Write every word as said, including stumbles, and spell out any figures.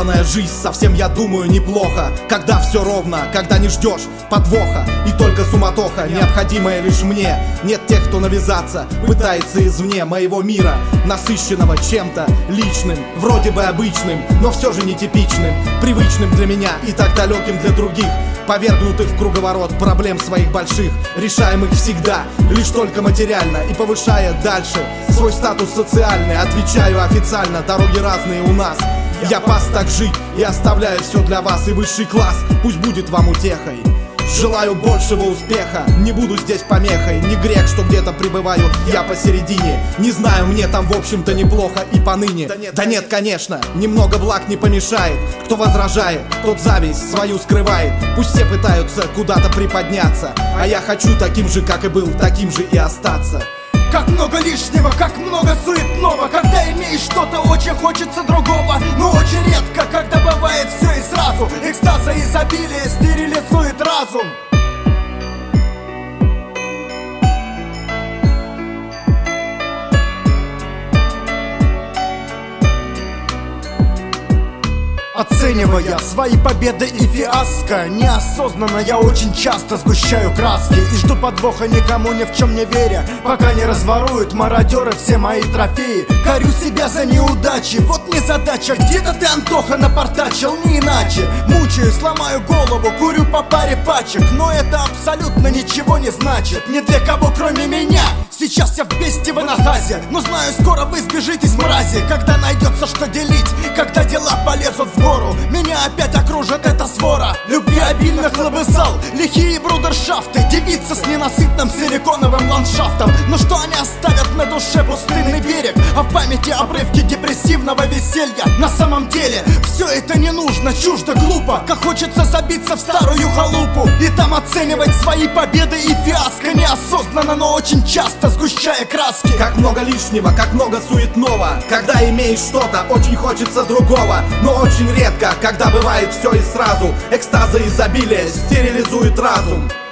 Сделанная жизнь совсем, я думаю, неплохо. Когда все ровно, когда не ждешь подвоха. И только суматоха, необходимая лишь мне. Нет тех, кто навязаться пытается извне моего мира, насыщенного чем-то личным, вроде бы обычным, но все же нетипичным, привычным для меня и так далеким для других, повергнутых в круговорот проблем своих больших, решаемых всегда лишь только материально и повышая дальше свой статус социальный. Отвечаю официально, дороги разные у нас. Я пас так жить и оставляю все для вас. И высший класс пусть будет вам утехой. Желаю большего успеха, не буду здесь помехой. Не грех, что где-то пребываю я посередине. Не знаю, мне там в общем-то неплохо и поныне. Да нет, да нет, конечно, немного благ не помешает. Кто возражает, тот зависть свою скрывает. Пусть все пытаются куда-то приподняться, а я хочу таким же, как и был, таким же и остаться. Как много лишнего, как много суетного. Когда имеешь что-то, очень хочется другого. Но очень редко, когда бывает все и сразу. Экстаза изобилия стерилизует разум. Оценивая свои победы и фиаско, неосознанно я очень часто сгущаю краски и жду подвоха, никому ни в чем не веря, пока не разворуют мародеры все мои трофеи. Корю себя за неудачи, вот незадача. Где-то ты, Антоха, напортачил, не иначе. Мучаюсь, ломаю голову, курю по паре пачек, но это абсолютно ничего не значит ни для кого, кроме меня. Сейчас я в бесте в анагазе, но знаю, скоро вы сбежитесь, мрази. Когда найдется что делить, когда дела полезут в гору, меня опять окружит эта свора любвеобильных лобызал, лихие брудершафты, девицы с ненасытным силиконовым ландшафтом. Но что они оставят на душе? Пустынный берег, а в памяти обрывки депрессивного веселья. На самом деле все это не нужно, чуждо, глупо. Как хочется забиться в старую халупу и там оценивать свои победы и фиаско, неосознанно, но очень часто сгущая краски. Как много лишнего, как много суетного. Когда имеешь что-то, очень хочется другого. Но очень редко, когда бывает все и сразу. Экстаза изобилия стерилизует разум.